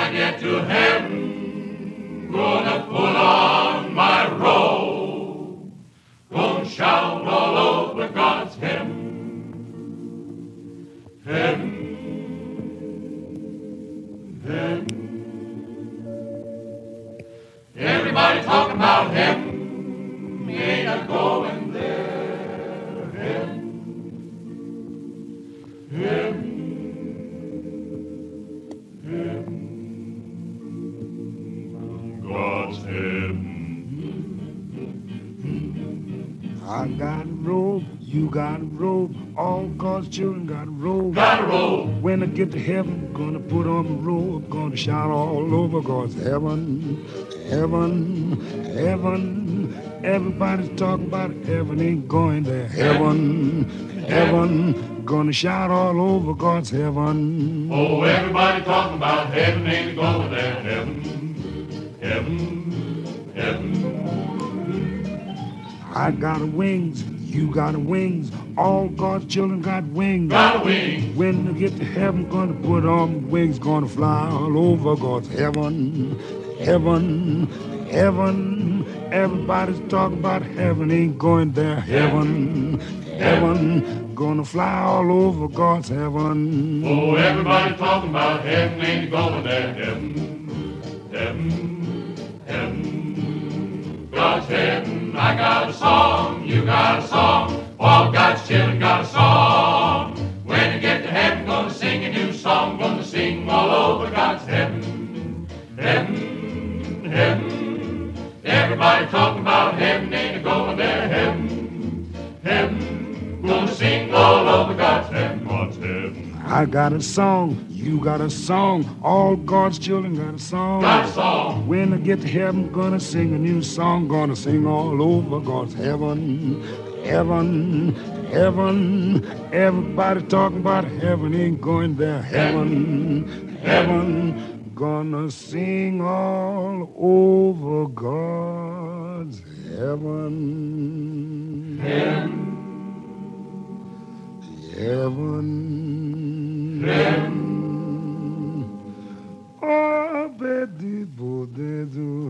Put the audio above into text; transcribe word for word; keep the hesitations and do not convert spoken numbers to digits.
I get to heaven, gonna put on my robe, gonna shout all over God's heaven. Heaven, heaven. Everybody talking about heaven, ain't I going there? Heaven, heaven, heaven, God's heaven. I got a robe, you got a robe, all God's children got a robe. Got a robe. When I get to heaven, gonna put on the robe, gonna shout all over God's heaven, heaven, heaven. Everybody's talking about heaven, ain't going there. Heaven, heaven, gonna shout all over God's heaven. Oh, everybody talking about heaven, ain't going there. Heaven, heaven, heaven. I got a wings, you got a wings, all God's children got wings. Got a wing. When I get to heaven, gonna put on wings, gonna fly all over God's heaven, heaven, heaven. Everybody's talking about heaven, ain't going there. Heaven, heaven, gonna fly all over God's heaven. Oh, everybody talking about heaven, ain't going there. Heaven, heaven, heaven. God's heaven. I got a song, you got a song, all God's children got a song. When you get to heaven, gonna sing a new song, gonna sing all over God's heaven, heaven, heaven. Everybody talking about heaven, ain't going there. Heaven, heaven, gonna sing all over God's heaven, God's heaven. I got a song, you got a song, all God's children got a song. Got a song. When I get to heaven, gonna sing a new song, gonna sing all over God's heaven, heaven, heaven. Everybody talking about heaven, ain't going there. Heaven, heaven, gonna sing all over God's heaven, Heaven, heaven, heaven. oh, baby, bo de do.